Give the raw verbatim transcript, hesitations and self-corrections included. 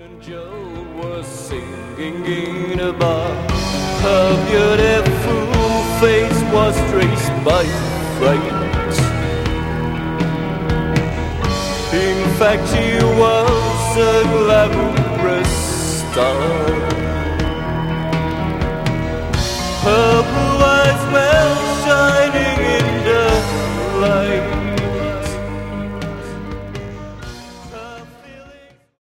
Joe was singing in a bar. Her beautiful face was traced by fright. In fact, she was a glamorous star.